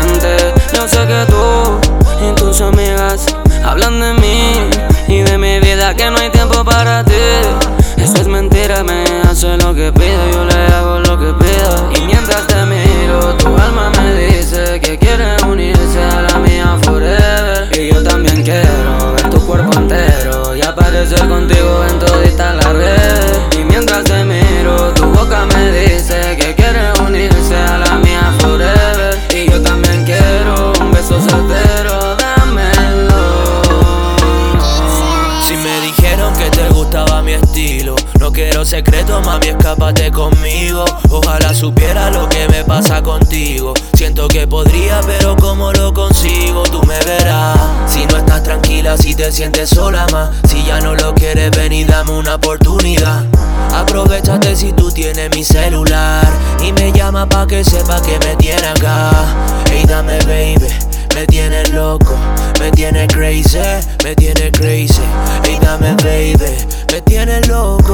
mente. Yo sé que tú y tus amigas hablan de mí y de mi vida, que no hay tiempo para ti. Eso es mentira, me hace lo que pido, yo le hago lo que pido. Y mientras te miro, tu alma me dice que quiere unirse a la mía forever. Y yo también quiero ver tu cuerpo entero y aparecer contigo en todita la red. Y mientras te miro, tu boca me dice que quiere unirse a la mía forever. Y yo también quiero un beso certero, dámelo. Si me dijeron que te gustaba mi estilo, no quiero secretos, mami, escápate conmigo. Ojalá supiera lo que me pasa contigo. Siento que podría, pero ¿cómo lo consigo? Tú me verás. Si no estás tranquila, si te sientes sola más, si ya no lo quieres, ven y dame una oportunidad. Aprovechate si tú tienes mi celular y me llama pa' que sepa que me tiene acá. Ey, dame baby, me tienes loco, me tienes crazy, me tienes crazy. Ey, dame baby, me tienes loco.